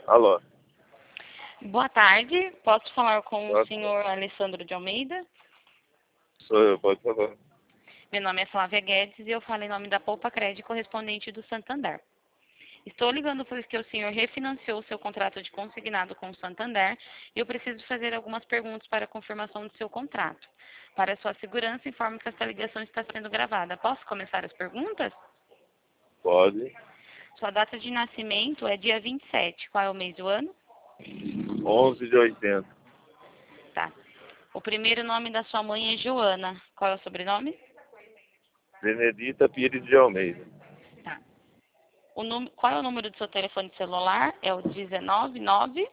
Alô? Boa tarde, posso falar com Boa o senhor Alessandro de Almeida? Sou eu, pode falar. Meu nome é Flávia Guedes e eu falo em nome da Poupa Crédito correspondente do Santander. Estou ligando porque o senhor refinanciou seu contrato de consignado com o Santander e eu preciso fazer algumas perguntas para a confirmação do seu contrato. Para sua segurança, informo que esta ligação está sendo gravada. Posso começar as perguntas? Pode. Sua data de nascimento é dia 27. Qual é o mês do ano? 11 de 80. Tá. O primeiro nome da sua mãe é Joana. Qual é o sobrenome? Benedita Pires de Almeida. Tá. Qual é o número do seu telefone celular? É o 199.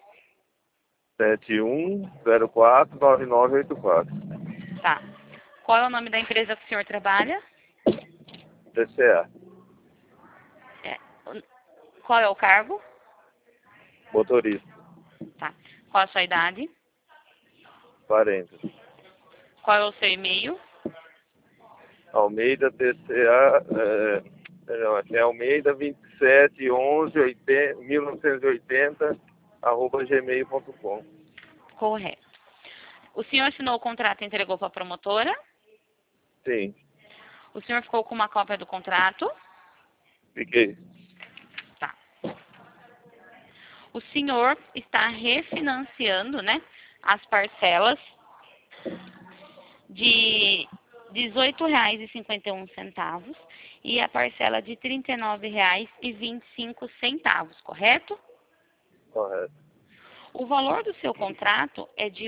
71049984. Tá. Qual é o nome da empresa que o senhor trabalha? TCA. É, qual é o cargo? Motorista. Tá. Qual a sua idade? 40. Qual é o seu e-mail? Almeida TCA. Não, aqui é Almeida 1980 @gmail.com. Correto. O senhor assinou o contrato e entregou para a promotora? Sim. O senhor ficou com uma cópia do contrato? Fiquei. Tá. O senhor está refinanciando, né, as parcelas de R$ 18,51 e a parcela de R$ 39,25, correto? Correto. O valor do seu contrato é de R$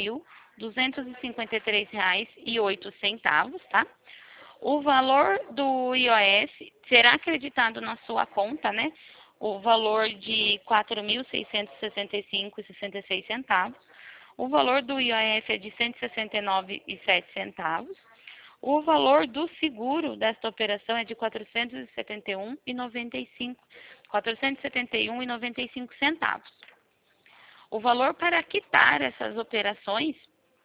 8.253,08, tá? O valor do IOF será acreditado na sua conta, né? O valor de R$ 4.665,66. O valor do IOF é de R$ 169,07. O valor do seguro desta operação é de R$ 471,95 O valor para quitar essas operações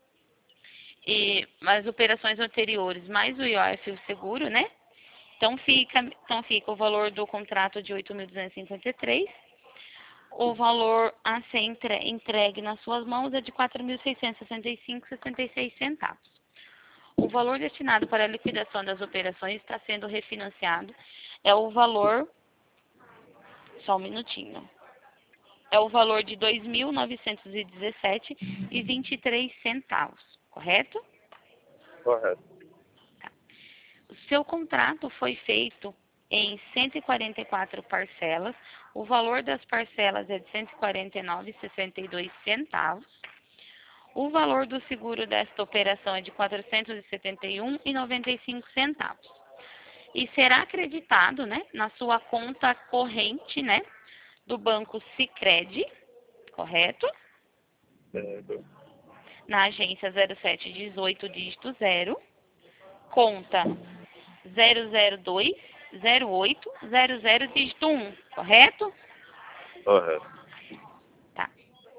e as operações anteriores, mais o IOF e o seguro, né? Então fica o valor do contrato de 8.253. O valor a ser entregue nas suas mãos é de 4.665,66. O valor destinado para a liquidação das operações está sendo refinanciado. É o valor, só um minutinho, é o valor de R$ 2.917,23, correto? Correto. Tá. O seu contrato foi feito em 144 parcelas. O valor das parcelas é de R$ 149,62. O valor do seguro desta operação é de R$ 471,95. E será acreditado, né, na sua conta corrente, né, do banco Sicredi, correto? Certo. Na agência 0718 dígito 0, conta 0020800 dígito 1, correto? Correto. Tá.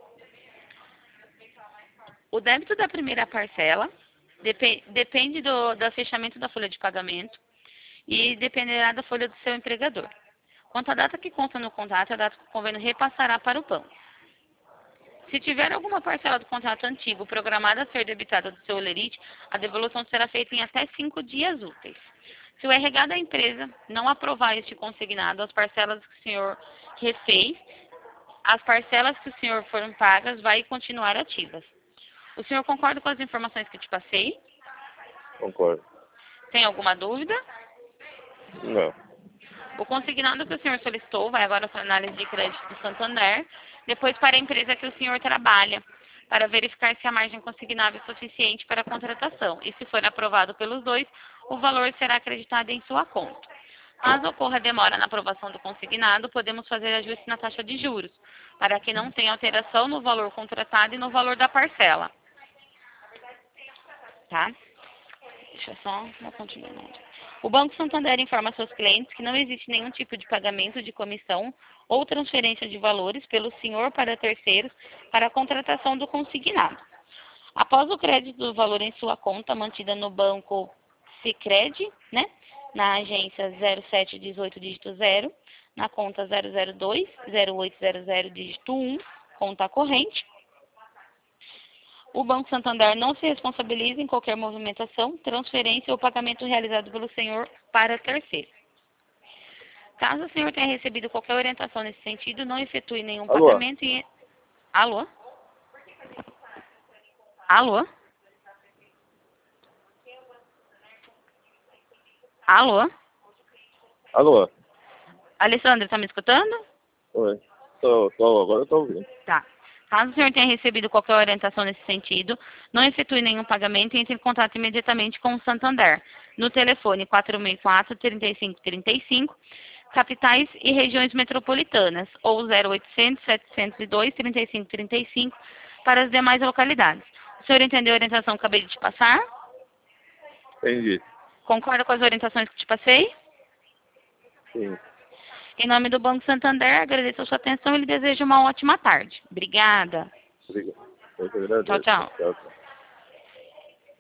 O débito da primeira parcela depende do fechamento da folha de pagamento e dependerá da folha do seu empregador. Quanto à data que consta no contrato, a data que o convênio repassará para o banco. Se tiver alguma parcela do contrato antigo programada a ser debitada do seu holerite, a devolução será feita em até 5 dias úteis. Se o RH da empresa não aprovar este consignado, as parcelas que o senhor refez, as parcelas que o senhor foram pagas vai continuar ativas. O senhor concorda com as informações que te passei? Concordo. Tem alguma dúvida? Não. O consignado que o senhor solicitou vai agora para a análise de crédito do Santander, depois para a empresa que o senhor trabalha, para verificar se a margem consignável é suficiente para a contratação. E se for aprovado pelos dois, o valor será acreditado em sua conta. Caso ocorra demora na aprovação do consignado, podemos fazer ajuste na taxa de juros, para que não tenha alteração no valor contratado e no valor da parcela. Tá? Deixa eu só dar continuidade. O Banco Santander informa seus clientes que não existe nenhum tipo de pagamento de comissão ou transferência de valores pelo senhor para terceiros para a contratação do consignado. Após o crédito do valor em sua conta mantida no banco Sicredi, né, na agência 0718 dígito 0, na conta 002-0800, dígito 1, conta corrente. O Banco Santander não se responsabiliza em qualquer movimentação, transferência ou pagamento realizado pelo senhor para terceiro. Caso o senhor tenha recebido qualquer orientação nesse sentido, não efetue nenhum pagamento e... Alô? Alô? Alô? Alô? Alessandra, está me escutando? Oi. Agora eu tô ouvindo. Tá. Caso o senhor tenha recebido qualquer orientação nesse sentido, não efetue nenhum pagamento e entre em contato imediatamente com o Santander, no telefone 464-3535, capitais e regiões metropolitanas, ou 0800-702-3535, para as demais localidades. O senhor entendeu a orientação que acabei de te passar? Entendi. Concorda com as orientações que te passei? Sim. Em nome do Banco Santander, agradeço a sua atenção e lhe desejo uma ótima tarde. Obrigada. Obrigado. Eu que agradeço. Tchau, tchau. Tchau, tchau.